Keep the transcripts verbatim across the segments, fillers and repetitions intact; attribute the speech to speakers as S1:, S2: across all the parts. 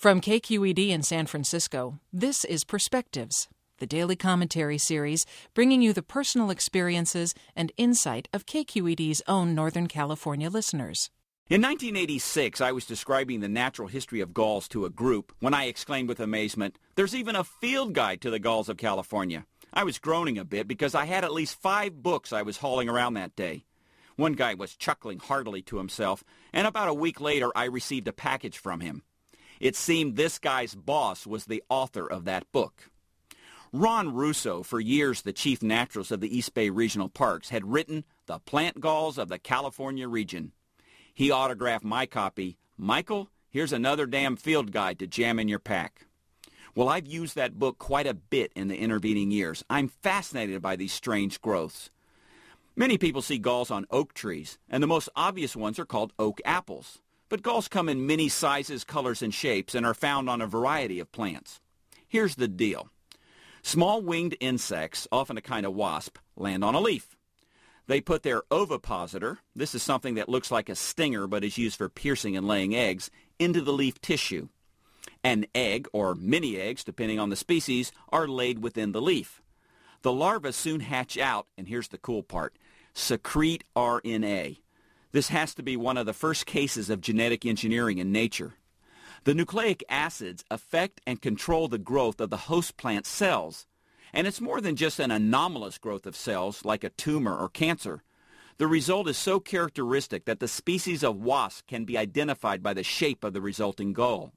S1: From K Q E D in San Francisco, this is Perspectives, the daily commentary series bringing you the personal experiences and insight of K Q E D's own Northern California listeners.
S2: In nineteen eighty-six, I was describing the natural history of galls to a group when I exclaimed with amazement, "There's even a field guide to the galls of California." I was groaning a bit because I had at least five books I was hauling around that day. One guy was chuckling heartily to himself, and about a week later I received a package from him. It seemed this guy's boss was the author of that book. Ron Russo, for years the chief naturalist of the East Bay Regional Parks, had written The Plant Galls of the California Region. He autographed my copy, "Michael, here's another damn field guide to jam in your pack." Well, I've used that book quite a bit in the intervening years. I'm fascinated by these strange growths. Many people see galls on oak trees, and the most obvious ones are called oak apples. But galls come in many sizes, colors, and shapes and are found on a variety of plants. Here's the deal. Small winged insects, often a kind of wasp, land on a leaf. They put their ovipositor, this is something that looks like a stinger but is used for piercing and laying eggs, into the leaf tissue. An egg, or many eggs, depending on the species, are laid within the leaf. The larvae soon hatch out, and here's the cool part, secrete R N A. This has to be one of the first cases of genetic engineering in nature. The nucleic acids affect and control the growth of the host plant cells. And it's more than just an anomalous growth of cells like a tumor or cancer. The result is so characteristic that the species of wasp can be identified by the shape of the resulting gall.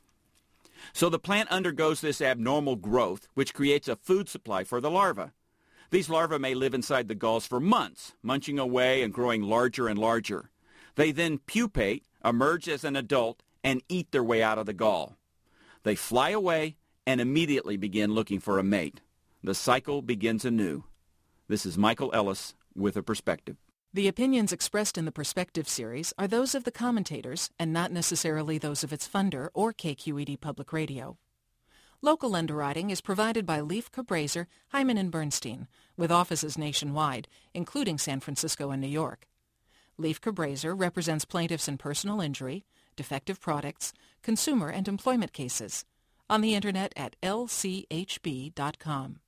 S2: So the plant undergoes this abnormal growth, which creates a food supply for the larvae. These larvae may live inside the galls for months, munching away and growing larger and larger. They then pupate, emerge as an adult, and eat their way out of the gall. They fly away and immediately begin looking for a mate. The cycle begins anew. This is Michael Ellis with a Perspective.
S1: The opinions expressed in the Perspective series are those of the commentators and not necessarily those of its funder or K Q E D Public Radio. Local underwriting is provided by Leif Cabraser, Hyman and Bernstein, with offices nationwide, including San Francisco and New York. Leif Cabraser represents plaintiffs in personal injury, defective products, consumer and employment cases, on the Internet at L C H B dot com.